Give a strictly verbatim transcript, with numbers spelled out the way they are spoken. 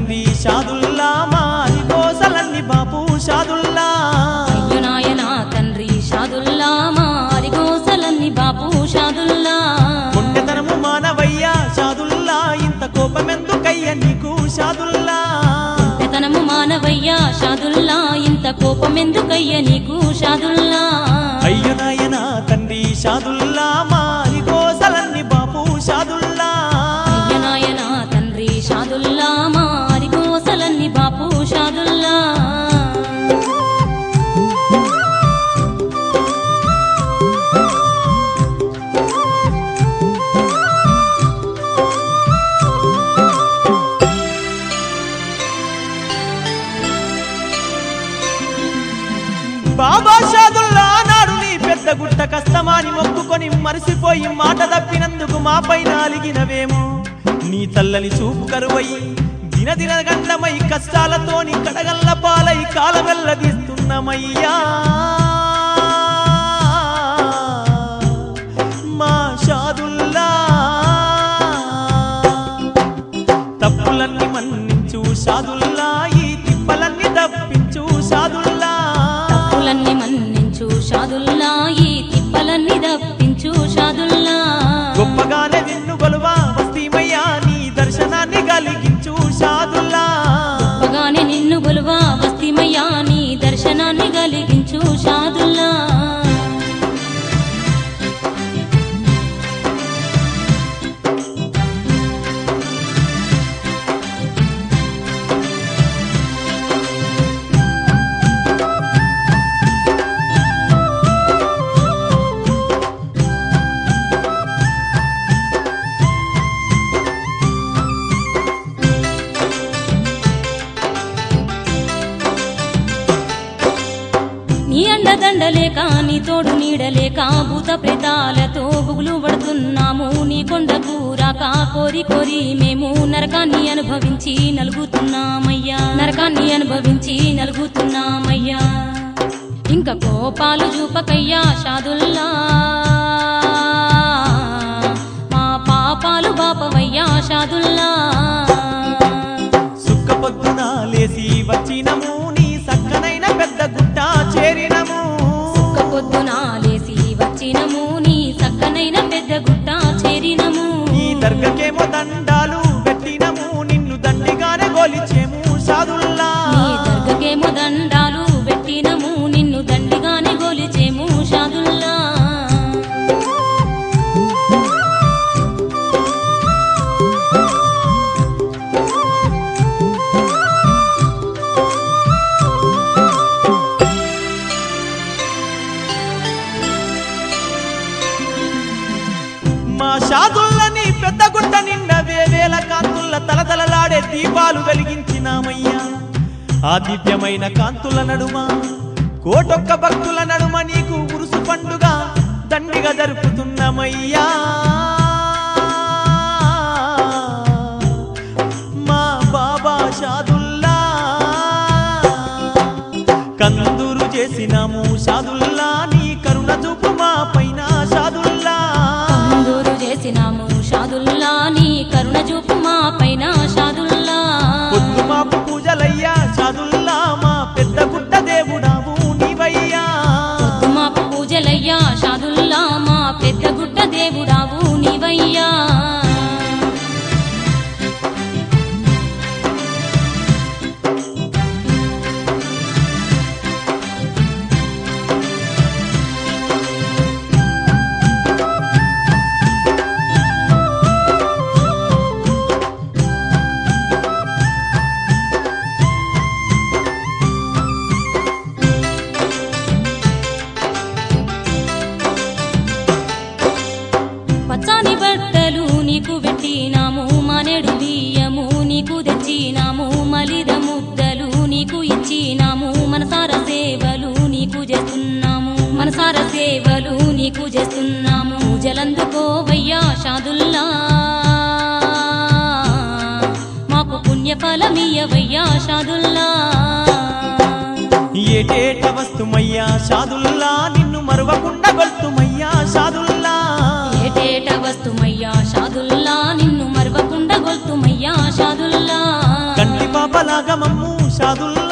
తండ్రి షాదుల్లా మారి గోసలన్ని బాపు షాదుల్లా అయ్యో నాయన తండ్రి షాదుల్లా మారి గోసలన్ని బాపు షాదుల్లా కొంటెతనము మానవయ్యా షాదుల్లా ఇంత కోపమెందుకయ్య నీకు షాదుల్లా కొంటెతనము మానవయ్యా షాదుల్లా ఇంత కోపమెందుకయ్య నీకు షాదుల్లా అయ్యో నాయన తండ్రి షాదుల్లా మారి గోసలన్ని బాపు షాదుల్లా అయ్యో నాయన తండ్రి షాదుల్లా మారి గోసలన్ని బాపు షాదుల్లా బాబా షాదుల్లా నాడు నీ పెద్ద గుట్ట కష్టమాని మొక్కుకొని మరిసిపోయి మాట తప్పినందుకు మా పైన అలిగినవేమో నీ చల్లని చూపు కరువయి దినదిన గండమై కష్టాలతోని కడగల్ల పాలై కాలవెల్లదీస్తున్నమయ్యా మా షాదుల్లా తప్పులన్నీ మన్నించు షాదుల్లా ఈ తిప్పలన్నీ తప్పించు షాదుల్లా తప్పులన్నీ మన్నించు షాదుల్లా ఈ తిప్పలన్నీ తప్పించు షాదుల్లా గొప్పగానే నిన్ను గొలువా వస్తీమయ్యా నీ దర్శనాన్ని కలిగించు షాదుల్లా గొప్పగానే నిన్ను గొలువా వస్తీమయ్యా నీ దర్శనాన్ని కలిగించు షాదుల్లా నీ అండదండలేక నీ తోడు నీడలేక భూత ప్రేతాలతో బుగులు పడుతున్నాము నీ కొండకు రాక కోరి కోరి మేము నరకాన్ని అనుభవించి నలుగుతున్నామయ్యా నరకాన్ని అనుభవించి నలుగుతున్నామయ్యా ఇంకా కోపాలు చూపకయ్యా షాదుల్లా మా పాపాలు బాపవయ్యా షాదుల్లా సుక్క పొద్దున లేసి వచ్చినము నీ సక్కనైన పెద్ద గుట్ట చేరినము ఒక్క పొద్దున లేసి వచ్చినము నీ సక్కనైన పెద్ద గుట్ట చేరినము నీ దర్గకేమో దండాలు పెట్టినము నిన్ను దండిగానే గోలిచేము షాదుల్లా నీ దర్గకేమో దండాలు పెట్టినము నిన్ను దండిగానే గోలిచేము షాదుల్లా మా షాదుల్లని పెద్ద గుట్ట నిండా వేవేల కాంతుల తలతలలాడే దీపాలు వెలిగించినామయ్యా ఆ దివ్యమైన కాంతుల నడుమ కోటొక్క భక్తుల నడుమ నీకు ఉరుసు పండుగ దండిగా జరుపుతున్నామయ్యా మా బాబా షాదుల్లా కందూరు చేసినాము షాదుల్లా నీ కరుణ చూపు మా పైన షాదుల్లా కందూరు చేసినాము షాదుల్లా నీ కరుణ చూపు మా పైన షాదుల్లా పొద్దు మాపు పూజలయ్యా షాదుల్లా మా పెద్ద గుట్ట దేవుడావు నీవయ్యా పొద్దు మాపు పూజలయ్యా షాదుల్లా మా పెద్ద గుట్ట దేవుడావు నీవయ్యా పచ్చాని బట్టలు నీకు పెట్టినాము మానేడు బియ్యము నీకు తెచ్చినాము మలిద ముద్దలు నీకు ఇచ్చినాము మనసార సేవలు నీకు చేస్తున్నాము మనసార సేవలు నీకు చేస్తున్నాము జలందుకోవయ్యా షాదుల్లా మాకు పుణ్యఫలమియ్యవయ్యా షాదుల్లా ఏటేట వస్తుమయ్యా షాదుల్లా నిన్ను మరువకుండా గొల్తుమయ్యా షాదుల్లా ఏటేట వస్తుమయ్యా షాదుల్లా నిన్ను మరవకుండా గొల్తుమయ్యా షాదుల్లా కంటి పాపలాగమమ్ము షాదుల్లా